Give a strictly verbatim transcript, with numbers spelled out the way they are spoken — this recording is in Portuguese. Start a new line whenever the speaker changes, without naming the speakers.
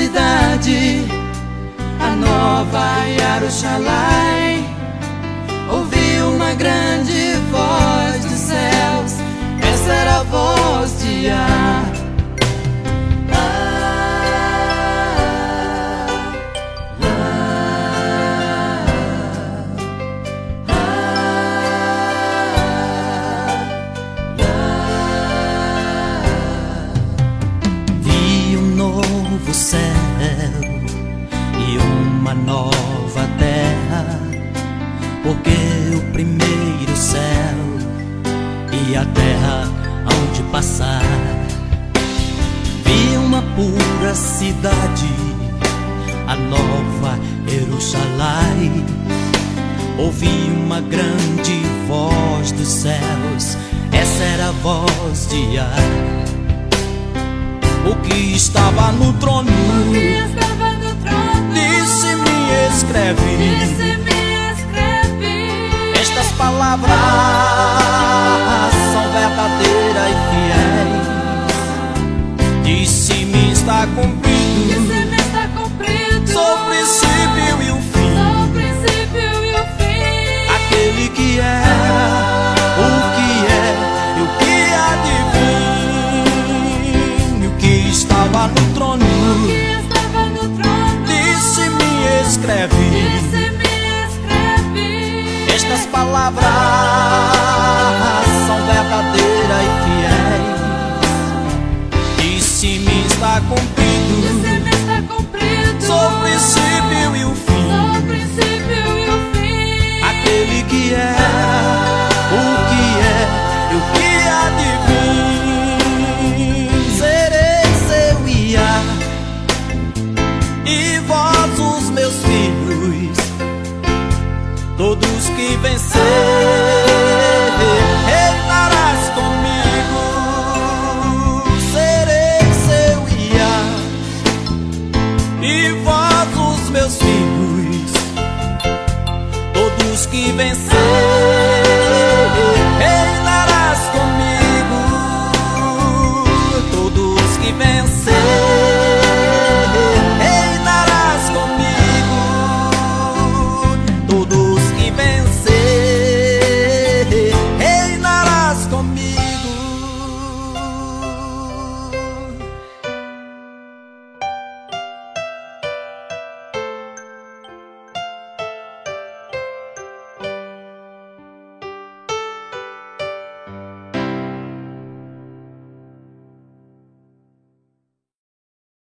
cidade, a nova Jerusalém. Ouvi uma grande voz dos céus, essa era a voz de Yah.
Novo céu e uma nova terra, porque o primeiro céu e a terra hão de passar. Vi uma pura cidade, a nova Jerusalém. Ouvi uma grande voz dos céus, essa era a voz de Yah. O que estava no trono,
o que estava no trono
disse-me, escreve,
disse-me, escreve.
Estas palavras são verdadeiras e fiéis. Disse-me, está cumprido,
disse-me, está cumprido.
Sou o princípio e o fim,
sou o princípio e o fim.
Aquele que era, o que é e o que há de vir. Estava no trono,
o que estava no trono,
disse-me, escreve,
disse-me, escreve.
Estas palavras são verdadeiras e fiéis. Disse-me, está cumprido,
disse-me, está cumprido.
Sou o princípio e o fim,
sou o princípio e o fim.
Aquele que é